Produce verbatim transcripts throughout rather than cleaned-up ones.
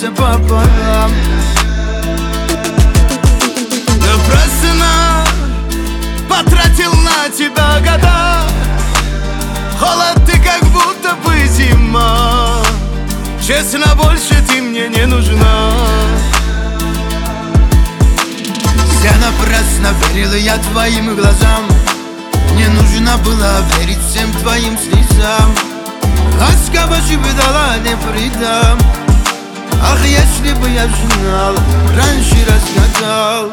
сердце пополам. Напрасно потратил на тебя года, холод ты как будто бы зима. Честно, больше ты мне не нужна. Зря напрасно верил я твоим глазам, не нужно было верить всем твоим слезам. Ласково шептала, не предам. Ах, если бы я знал, раньше разгадал.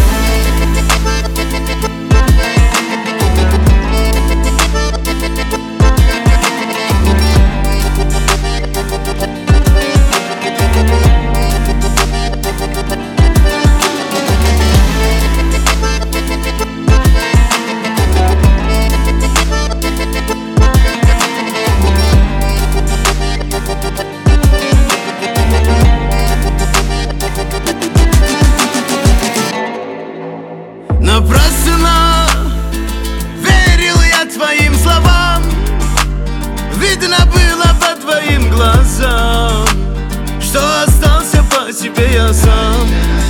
Напрасно верил я твоим словам, видно было по твоим глазам, что остался по тебе я сам.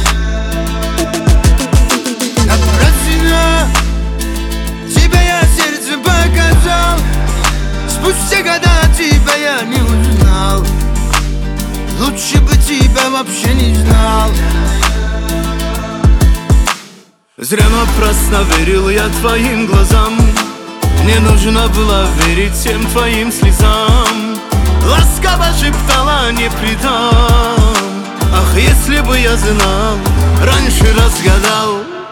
Напрасно тебя я сердце показал, спустя года тебя я не узнал. Лучше бы тебя вообще не знал. Зря напрасно верил я твоим глазам, не нужно было верить всем твоим слезам. Ласково шептала, не предам. Ах, если бы я знал, раньше разгадал.